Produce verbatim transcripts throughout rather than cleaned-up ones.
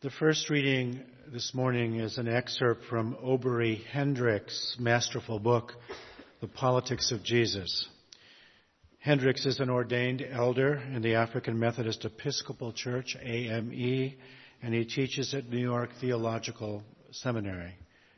The first reading this morning is an excerpt from Obery Hendricks' masterful book, The Politics of Jesus. Hendricks is an ordained elder in the African Methodist Episcopal Church, A M E, and he teaches at New York Theological Seminary.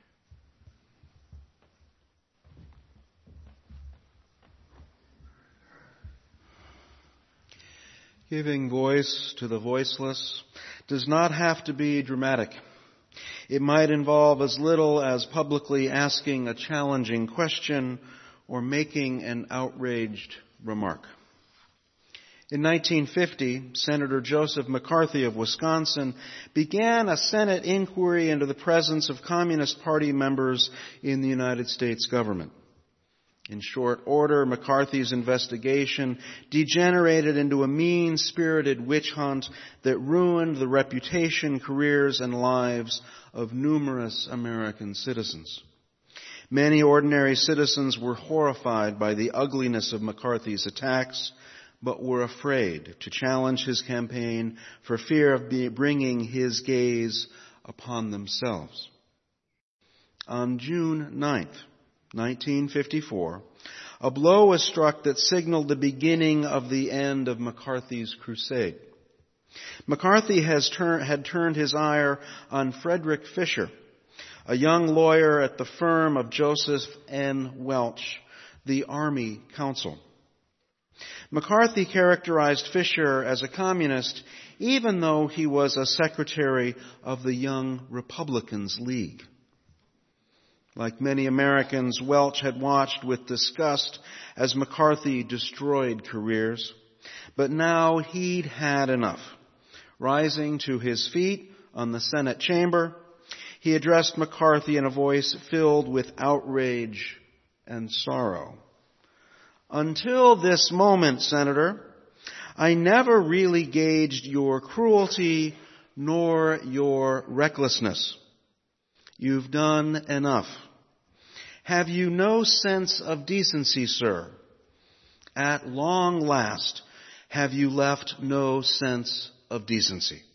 Giving voice to the voiceless does not have to be dramatic. It might involve as little as publicly asking a challenging question or making an outraged remark. In nineteen fifty, Senator Joseph McCarthy of Wisconsin began a Senate inquiry into the presence of Communist Party members in the United States government. In short order, McCarthy's investigation degenerated into a mean-spirited witch hunt that ruined the reputation, careers, and lives of numerous American citizens. Many ordinary citizens were horrified by the ugliness of McCarthy's attacks, but were afraid to challenge his campaign for fear of bringing his gaze upon themselves. On June ninth, nineteen fifty-four, a blow was struck that signaled the beginning of the end of McCarthy's crusade. McCarthy has tur- had turned his ire on Frederick Fisher, a young lawyer at the firm of Joseph N. Welch, the Army Counsel. McCarthy characterized Fisher as a communist, even though he was a secretary of the Young Republicans League. Like many Americans, Welch had watched with disgust as McCarthy destroyed careers. But now he'd had enough. Rising to his feet on the Senate chamber, he addressed McCarthy in a voice filled with outrage and sorrow. Until this moment, Senator, I never really gauged your cruelty nor your recklessness. You've done enough. Have you no sense of decency, sir? At long last, have you left no sense of decency?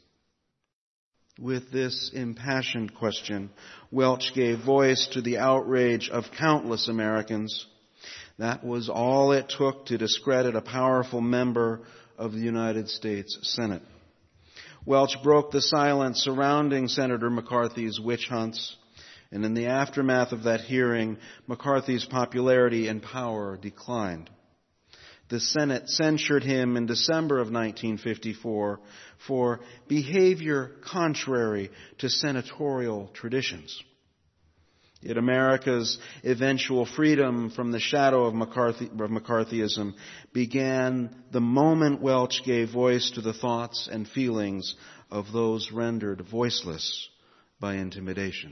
With this impassioned question, Welch gave voice to the outrage of countless Americans. That was all it took to discredit a powerful member of the United States Senate. Welch broke the silence surrounding Senator McCarthy's witch hunts, and in the aftermath of that hearing, McCarthy's popularity and power declined. The Senate censured him in December of nineteen fifty-four for behavior contrary to senatorial traditions. Yet America's eventual freedom from the shadow of, McCarthy, of McCarthyism began the moment Welch gave voice to the thoughts and feelings of those rendered voiceless by intimidation.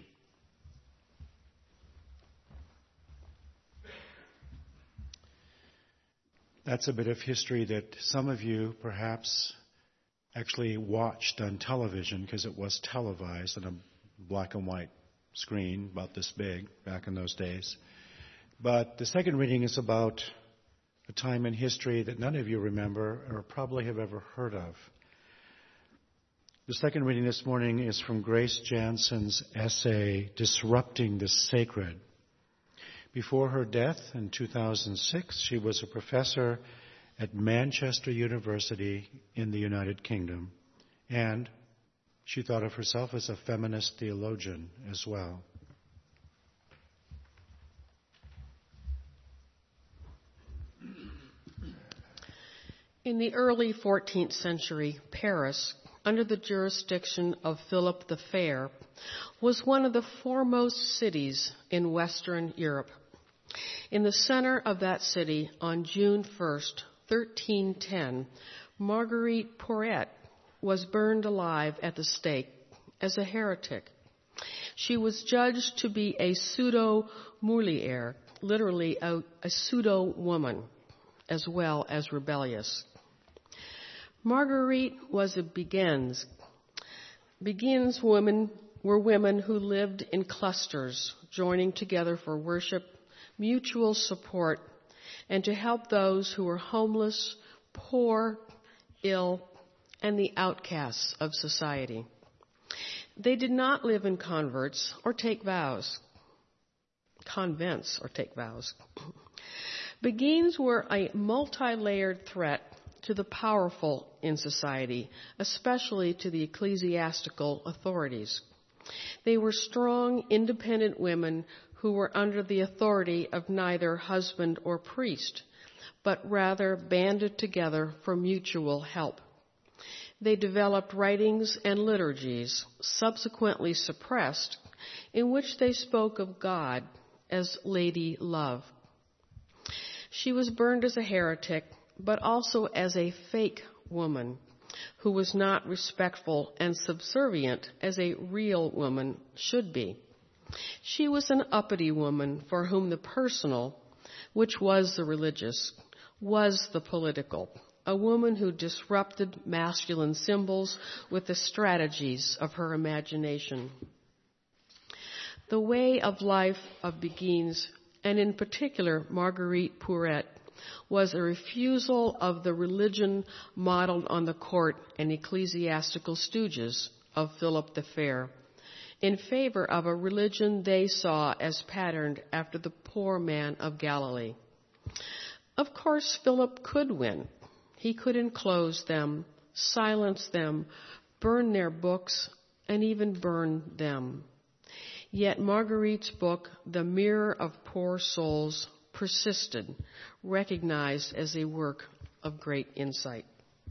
That's a bit of history that some of you perhaps actually watched on television because it was televised on a black and white screen about this big back in those days. But the second reading is about a time in history that none of you remember or probably have ever heard of. The second reading this morning is from Grace Janssen's essay, Disrupting the Sacred. Before her death in two thousand six, she was a professor at Manchester University in the United Kingdom, and she thought of herself as a feminist theologian as well. In the early fourteenth century, Paris, under the jurisdiction of Philip the Fair, was one of the foremost cities in Western Europe. In the center of that city, on June first, thirteen ten, Marguerite Porete was burned alive at the stake as a heretic. She was judged to be a pseudo-Moulière, literally a, a pseudo-woman, as well as rebellious. Marguerite was a Beguines. Beguines women were women who lived in clusters, joining together for worship, mutual support, and to help those who were homeless, poor, ill, and the outcasts of society. They did not live in converts or take vows, convents or take vows. Beguines were a multi-layered threat to the powerful in society, especially to the ecclesiastical authorities. They were strong, independent women who were under the authority of neither husband or priest, but rather banded together for mutual help. They developed writings and liturgies, subsequently suppressed, in which they spoke of God as Lady Love. She was burned as a heretic, but also as a fake woman who was not respectful and subservient as a real woman should be. She was an uppity woman for whom the personal, which was the religious, was the political, a woman who disrupted masculine symbols with the strategies of her imagination. The way of life of Beguines, and in particular Marguerite Porete, was a refusal of the religion modeled on the court and ecclesiastical stooges of Philip the Fair, in favor of a religion they saw as patterned after the poor man of Galilee. Of course, Philip could win. He could enclose them, silence them, burn their books, and even burn them. Yet Marguerite's book, The Mirror of Poor Souls, persisted, recognized as a work of great insight.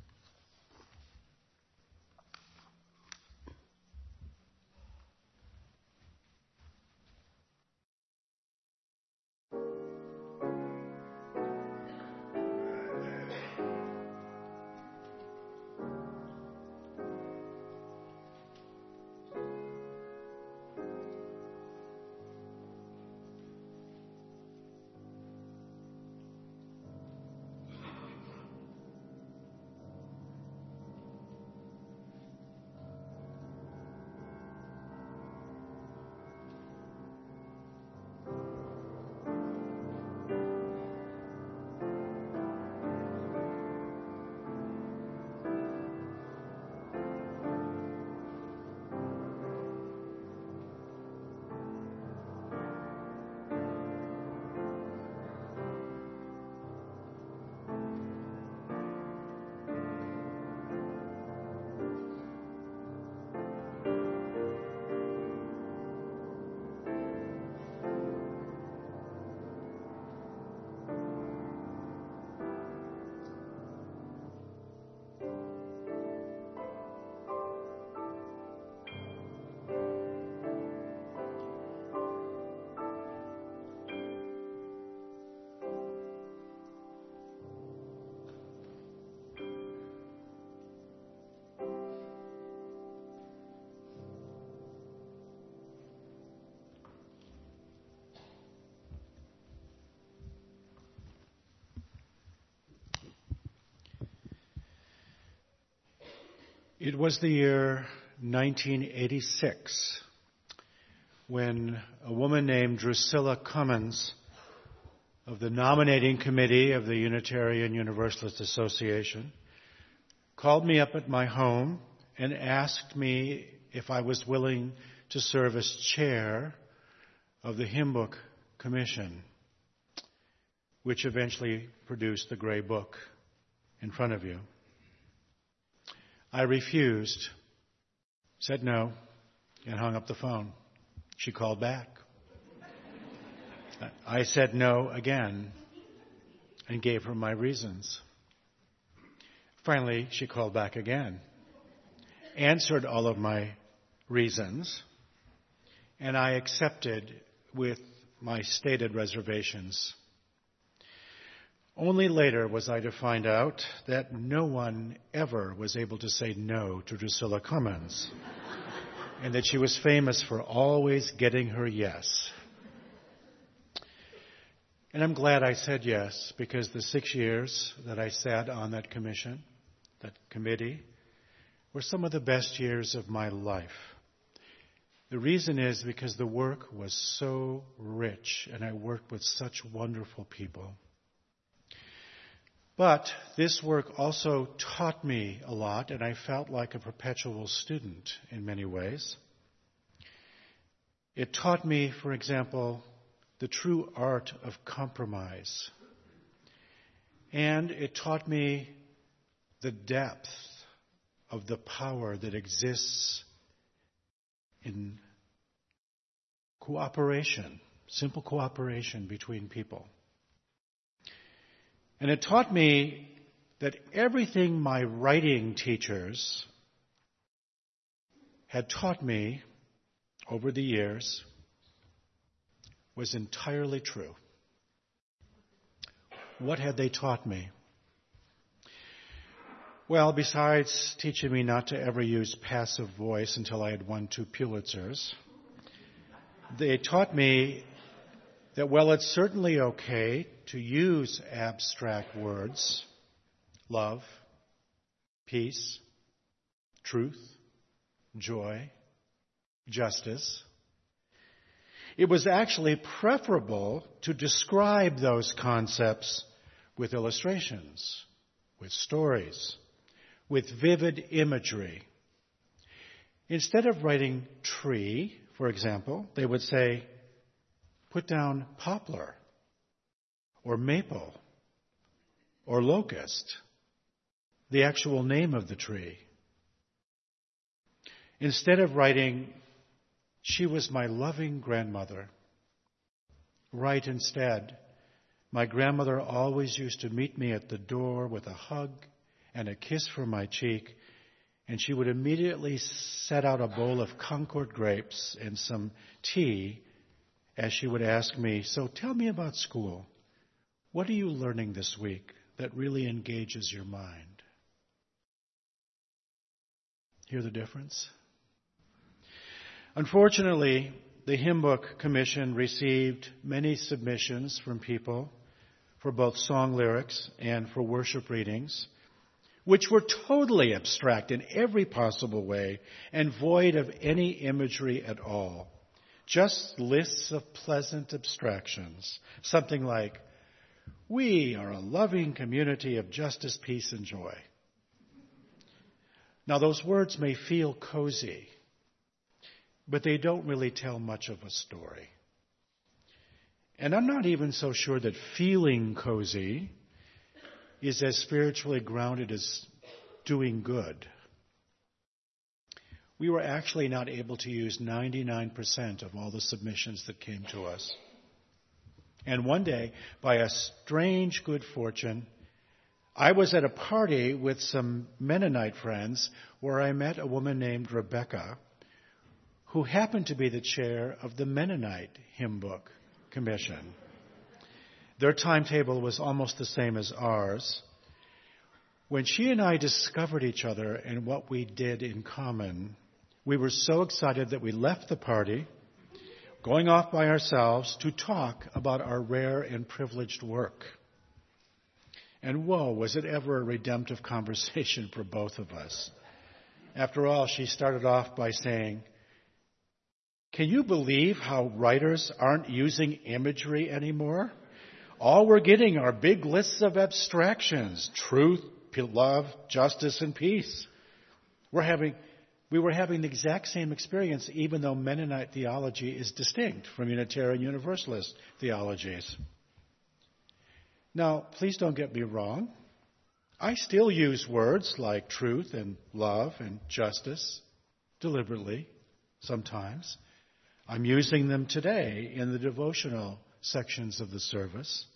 It was the year nineteen eighty-six when a woman named Drusilla Cummins of the nominating committee of the Unitarian Universalist Association called me up at my home and asked me if I was willing to serve as chair of the Hymn Book Commission, which eventually produced the Gray Book in front of you. I refused, said no, and hung up the phone. She called back. I said no again and gave her my reasons. Finally, she called back again, answered all of my reasons, and I accepted with my stated reservations. Only later was I to find out that no one ever was able to say no to Drusilla Cummins, and that she was famous for always getting her yes. And I'm glad I said yes, because the six years that I sat on that commission, that committee, were some of the best years of my life. The reason is because the work was so rich, and I worked with such wonderful people. But this work also taught me a lot, and I felt like a perpetual student in many ways. It taught me, for example, the true art of compromise. And it taught me the depth of the power that exists in cooperation, simple cooperation between people. And it taught me that everything my writing teachers had taught me over the years was entirely true. What had they taught me? Well, besides teaching me not to ever use passive voice until I had won two Pulitzers, they taught me that, well, it's certainly okay to use abstract words, love, peace, truth, joy, justice. It was actually preferable to describe those concepts with illustrations, with stories, with vivid imagery. Instead of writing tree, for example, they would say, put down poplar, or maple, or locust, the actual name of the tree. Instead of writing, she was my loving grandmother, write instead, my grandmother always used to meet me at the door with a hug and a kiss from my cheek, and she would immediately set out a bowl of Concord grapes and some tea as she would ask me, so tell me about school. What are you learning this week that really engages your mind? Hear the difference? Unfortunately, the Hymn Book Commission received many submissions from people for both song lyrics and for worship readings, which were totally abstract in every possible way and void of any imagery at all. Just lists of pleasant abstractions. Something like, we are a loving community of justice, peace, and joy. Now, those words may feel cozy, but they don't really tell much of a story. And I'm not even so sure that feeling cozy is as spiritually grounded as doing good. We were actually not able to use ninety-nine percent of all the submissions that came to us. And one day, by a strange good fortune, I was at a party with some Mennonite friends where I met a woman named Rebecca, who happened to be the chair of the Mennonite Hymn Book Commission. Their timetable was almost the same as ours. When she and I discovered each other and what we did in common, we were so excited that we left the party, going off by ourselves to talk about our rare and privileged work. And whoa, was it ever a redemptive conversation for both of us. After all, she started off by saying, can you believe how writers aren't using imagery anymore? All we're getting are big lists of abstractions, truth, love, justice, and peace. We're having, we were having the exact same experience, even though Mennonite theology is distinct from Unitarian Universalist theologies. Now, please don't get me wrong. I still use words like truth and love and justice deliberately sometimes. I'm using them today in the devotional sections of the service.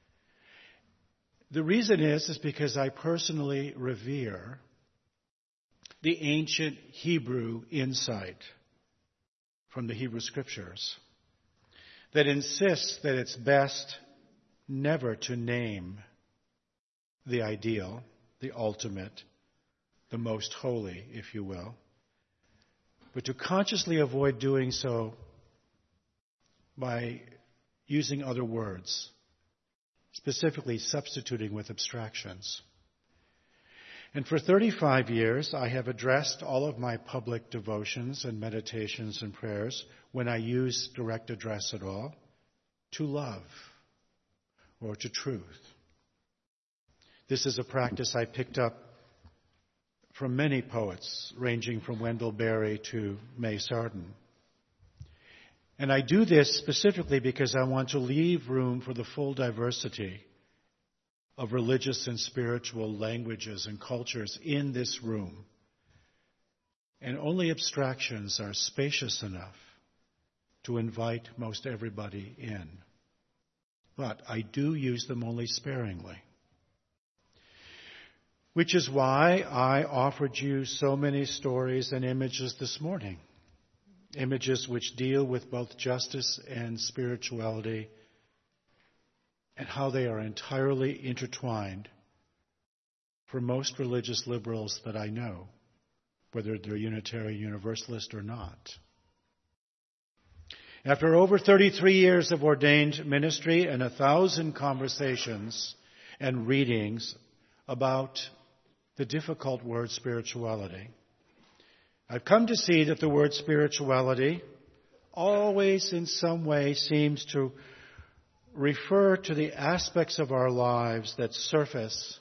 The reason is, is because I personally revere the ancient Hebrew insight from the Hebrew Scriptures that insists that it's best never to name the ideal, the ultimate, the most holy, if you will, but to consciously avoid doing so by using other words, specifically substituting with abstractions. And for thirty-five years, I have addressed all of my public devotions and meditations and prayers, when I use direct address at all, to love or to truth. This is a practice I picked up from many poets, ranging from Wendell Berry to May Sarden. And I do this specifically because I want to leave room for the full diversity of religious and spiritual languages and cultures in this room. And only abstractions are spacious enough to invite most everybody in. But I do use them only sparingly. Which is why I offered you so many stories and images this morning. Images which deal with both justice and spirituality and how they are entirely intertwined for most religious liberals that I know, whether they're Unitarian Universalist or not. After over thirty-three years of ordained ministry and a thousand conversations and readings about the difficult word spirituality, I've come to see that the word spirituality always in some way seems to refer to the aspects of our lives that surface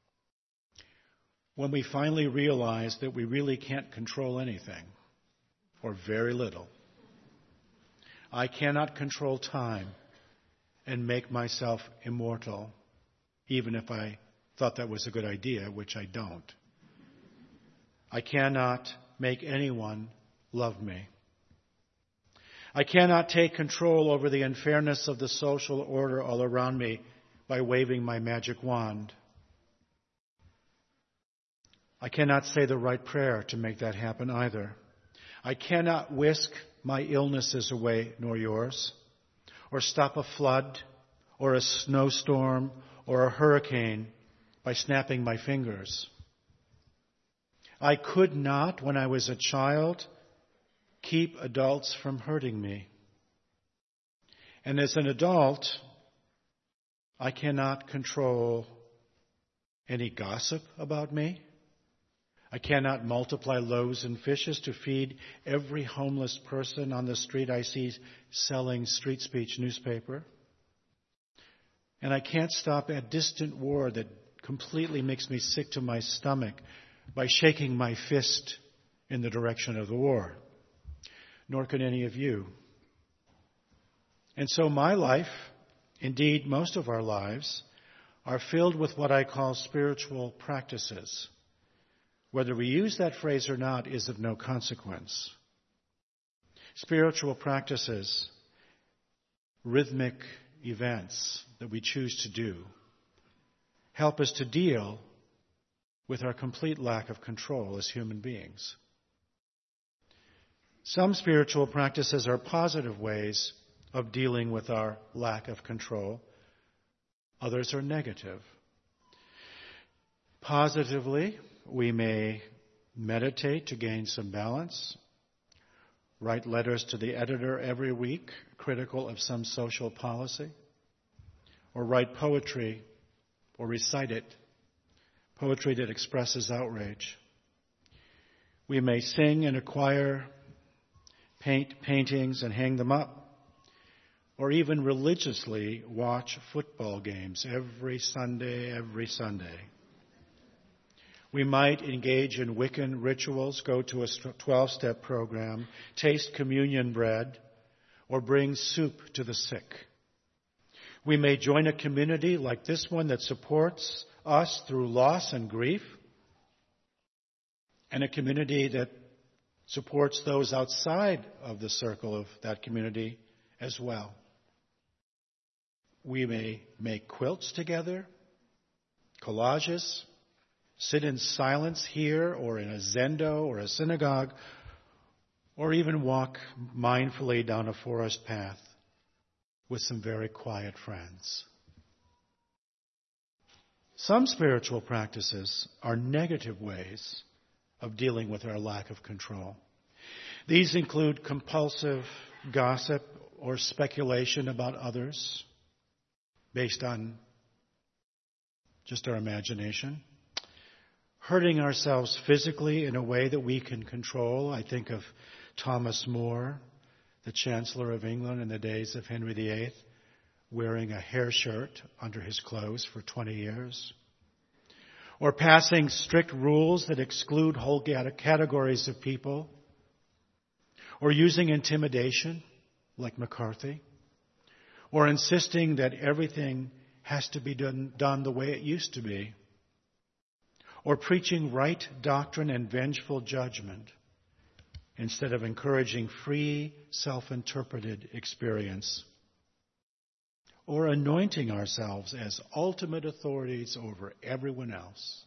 when we finally realize that we really can't control anything, or very little. I cannot control time and make myself immortal, even if I thought that was a good idea, which I don't. I cannot make anyone love me. I cannot take control over the unfairness of the social order all around me by waving my magic wand. I cannot say the right prayer to make that happen either. I cannot whisk my illnesses away, nor yours, or stop a flood, or a snowstorm, or a hurricane by snapping my fingers. I could not, when I was a child, keep adults from hurting me. And as an adult, I cannot control any gossip about me. I cannot multiply loaves and fishes to feed every homeless person on the street I see selling street speech newspaper. And I can't stop a distant war that completely makes me sick to my stomach by shaking my fist in the direction of the war. Nor can any of you. And so my life, indeed most of our lives, are filled with what I call spiritual practices. Whether we use that phrase or not is of no consequence. Spiritual practices, rhythmic events that we choose to do, help us to deal with our complete lack of control as human beings. Some spiritual practices are positive ways of dealing with our lack of control. Others are negative. Positively, we may meditate to gain some balance, write letters to the editor every week critical of some social policy, or write poetry or recite it, poetry that expresses outrage. We may sing in a choir, paint paintings and hang them up, or even religiously watch football games every Sunday, every Sunday. We might engage in Wiccan rituals, go to a twelve-step program, taste communion bread, or bring soup to the sick. We may join a community like this one that supports us through loss and grief, and a community that supports those outside of the circle of that community as well. We may make quilts together, collages, sit in silence here or in a zendo or a synagogue, or even walk mindfully down a forest path with some very quiet friends. Some spiritual practices are negative ways of dealing with our lack of control. These include compulsive gossip or speculation about others based on just our imagination. Hurting ourselves physically in a way that we can control. I think of Thomas More, the Chancellor of England in the days of Henry the Eighth, wearing a hair shirt under his clothes for twenty years. Or passing strict rules that exclude whole categories of people. Or using intimidation like McCarthy, or insisting that everything has to be done, done the way it used to be, or preaching right doctrine and vengeful judgment instead of encouraging free, self-interpreted experience, or anointing ourselves as ultimate authorities over everyone else.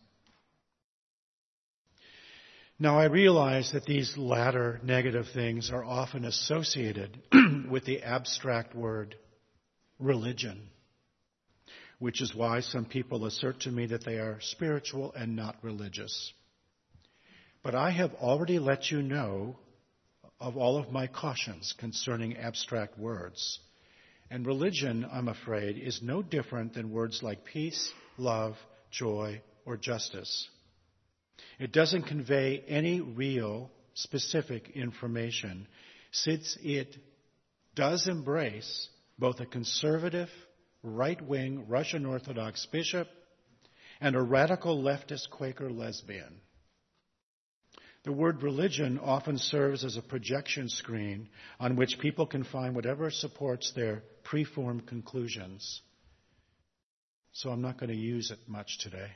Now, I realize that these latter negative things are often associated with the abstract word religion, which is why some people assert to me that they are spiritual and not religious. But I have already let you know of all of my cautions concerning abstract words. And religion, I'm afraid, is no different than words like peace, love, joy, or justice. It doesn't convey any real, specific information, since it does embrace both a conservative, right-wing Russian Orthodox bishop and a radical leftist Quaker lesbian. The word religion often serves as a projection screen on which people can find whatever supports their preformed conclusions. So I'm not going to use it much today.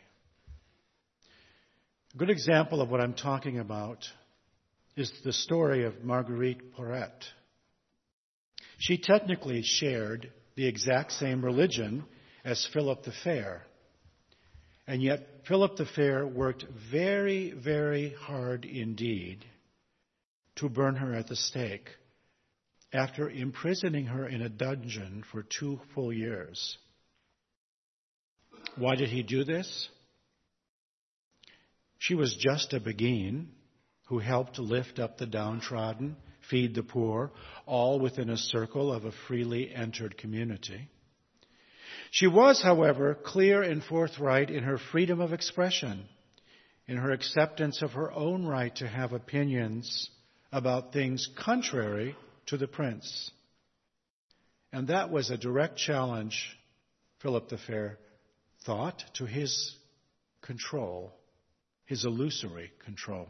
A good example of what I'm talking about is the story of Marguerite Porete. She technically shared the exact same religion as Philip the Fair. And yet Philip the Fair worked very, very hard indeed to burn her at the stake after imprisoning her in a dungeon for two full years. Why did he do this? She was just a beguine who helped lift up the downtrodden, feed the poor, all within a circle of a freely entered community. She was, however, clear and forthright in her freedom of expression, in her acceptance of her own right to have opinions about things contrary to the prince. And that was a direct challenge, Philip the Fair thought, to his control, his illusory control.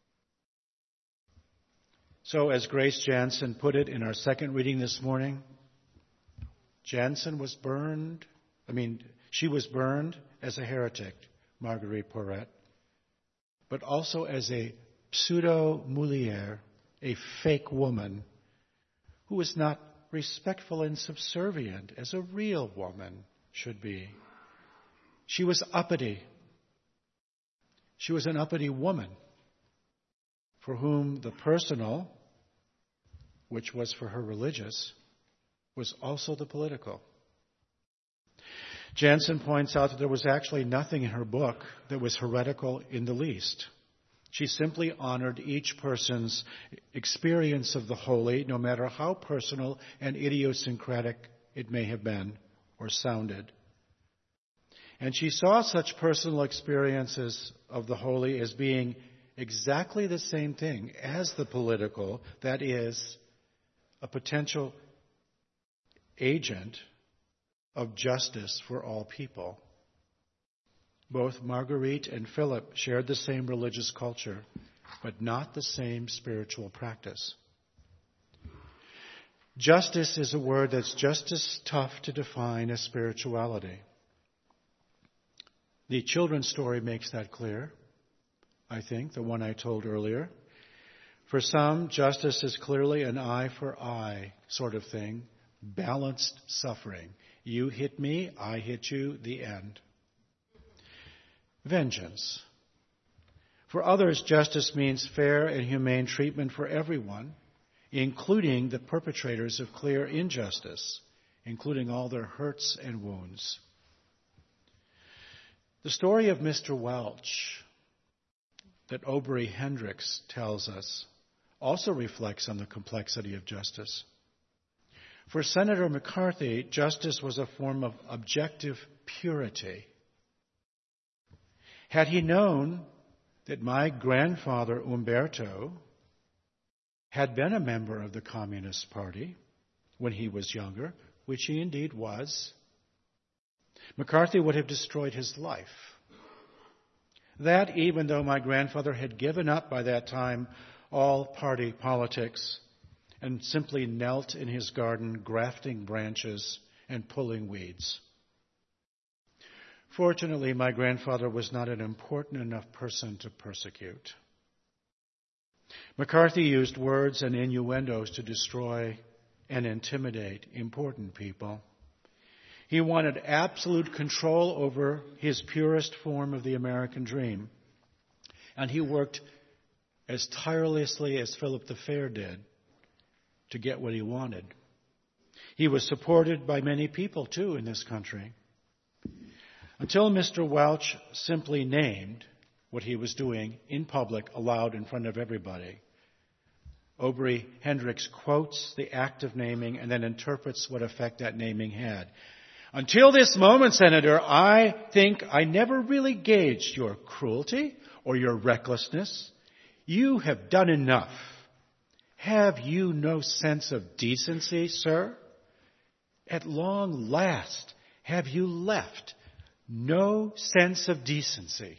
So, as Grace Jansen put it in our second reading this morning, Jansen was burned, I mean, she was burned as a heretic, Marguerite Porete, but also as a pseudo-mulier, a fake woman who was not respectful and subservient as a real woman should be. She was uppity. She was an uppity woman for whom the personal, which was for her religious, was also the political. Jansen points out that there was actually nothing in her book that was heretical in the least. She simply honored each person's experience of the holy, no matter how personal and idiosyncratic it may have been or sounded. And she saw such personal experiences of the holy as being exactly the same thing as the political, that is, a potential agent of justice for all people. Both Marguerite and Philip shared the same religious culture, but not the same spiritual practice. Justice is a word that's just as tough to define as spirituality. The children's story makes that clear, I think, the one I told earlier. For some, justice is clearly an eye for eye sort of thing, balanced suffering. You hit me, I hit you, the end. Vengeance. For others, justice means fair and humane treatment for everyone, including the perpetrators of clear injustice, including all their hurts and wounds. The story of Mister Welch that Aubrey Hendricks tells us also reflects on the complexity of justice. For Senator McCarthy, justice was a form of objective purity. Had he known that my grandfather Umberto had been a member of the Communist Party when he was younger, which he indeed was, McCarthy would have destroyed his life. That, even though my grandfather had given up by that time all party politics and simply knelt in his garden, grafting branches and pulling weeds. Fortunately, my grandfather was not an important enough person to persecute. McCarthy used words and innuendos to destroy and intimidate important people. He wanted absolute control over his purest form of the American dream. And he worked as tirelessly as Philip the Fair did to get what he wanted. He was supported by many people, too, in this country. Until Mister Welch simply named what he was doing in public, aloud in front of everybody. Aubrey Hendricks quotes the act of naming and then interprets what effect that naming had. Until this moment, Senator, I think I never really gauged your cruelty or your recklessness. You have done enough. Have you no sense of decency, sir? At long last, have you left no sense of decency?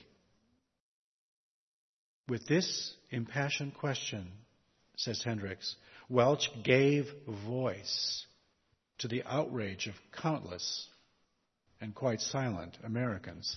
With this impassioned question, says Hendricks, Welch gave voice to the outrage of countless and quite silent Americans.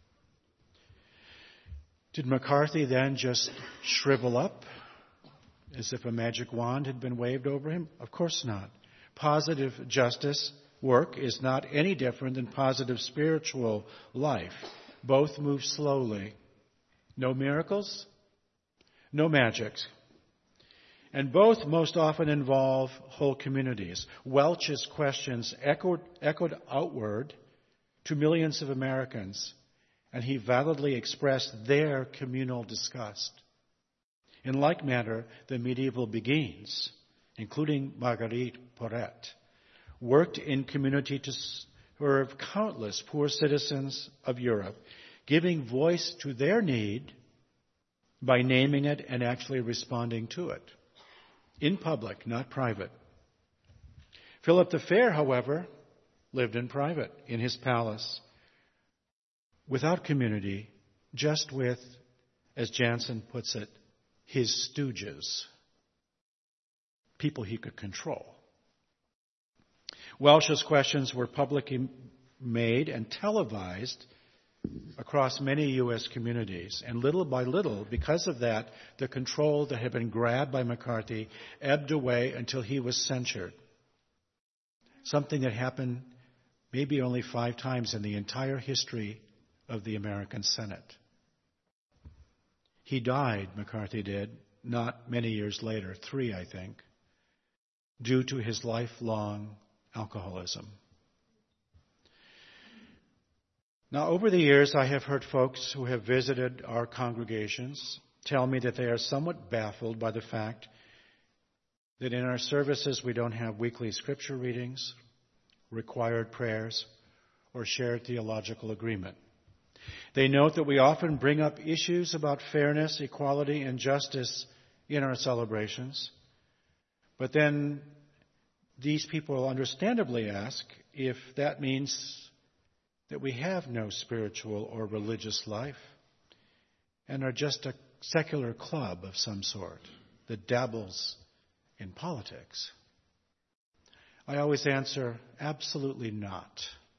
Did McCarthy then just shrivel up as if a magic wand had been waved over him? Of course not. Positive justice work is not any different than positive spiritual life. Both move slowly. No miracles, no magics. And both most often involve whole communities. Welch's questions echoed, echoed outward to millions of Americans, and he validly expressed their communal disgust. In like manner, the medieval Beguines, including Marguerite Porete, worked in community to serve countless poor citizens of Europe, giving voice to their need by naming it and actually responding to it. In public, not private. Philip the Fair, however, lived in private, in his palace, without community, just with, as Jansen puts it, his stooges, people he could control. Welch's questions were publicly made and televised across many U S communities. And little by little, because of that, the control that had been grabbed by McCarthy ebbed away until he was censured. Something that happened maybe only five times in the entire history of the American Senate. He died, McCarthy did, not many years later, three, I think, due to his lifelong alcoholism. Now, over the years, I have heard folks who have visited our congregations tell me that they are somewhat baffled by the fact that in our services we don't have weekly scripture readings, required prayers, or shared theological agreement. They note that we often bring up issues about fairness, equality, and justice in our celebrations. But then these people understandably ask if that means that we have no spiritual or religious life and are just a secular club of some sort that dabbles in politics. I always answer, absolutely not.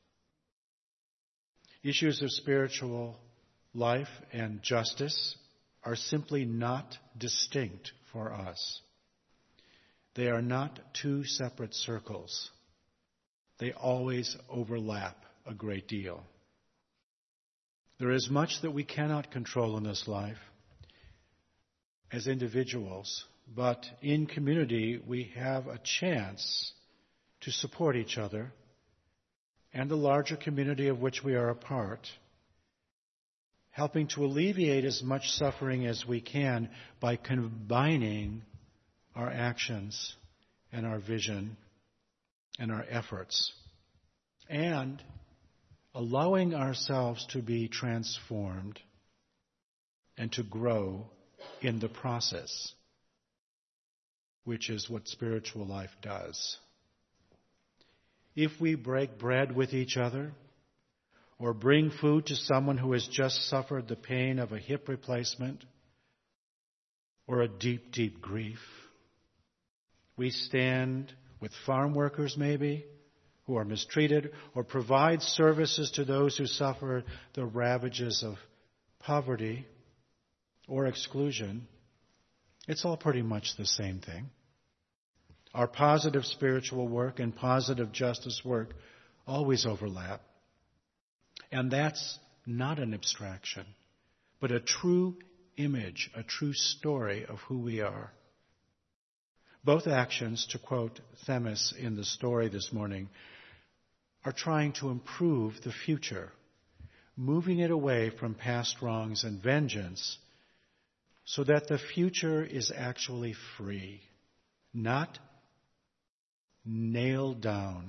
Issues of spiritual life and justice are simply not distinct for us. They are not two separate circles. They always overlap a great deal. There is much that we cannot control in this life as individuals, but in community we have a chance to support each other and the larger community of which we are a part, helping to alleviate as much suffering as we can by combining our actions and our vision and our efforts, and allowing ourselves to be transformed and to grow in the process, which is what spiritual life does. If we break bread with each other or bring food to someone who has just suffered the pain of a hip replacement or a deep, deep grief, We stand with farm workers, maybe, who are mistreated, or provide services to those who suffer the ravages of poverty or exclusion. It's all pretty much the same thing. Our positive spiritual work and positive justice work always overlap. And that's not an abstraction, but a true image, a true story of who we are. Both actions, to quote Themis in the story this morning, are trying to improve the future, moving it away from past wrongs and vengeance so that the future is actually free, not nailed down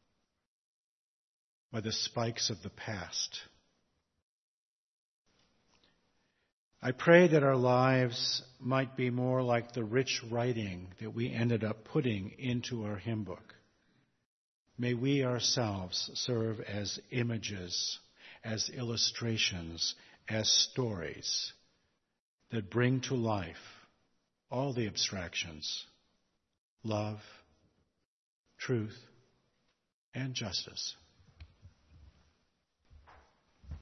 by the spikes of the past. I pray that our lives might be more like the rich writing that we ended up putting into our hymn book. May we ourselves serve as images, as illustrations, as stories that bring to life all the abstractions, love, truth, and justice.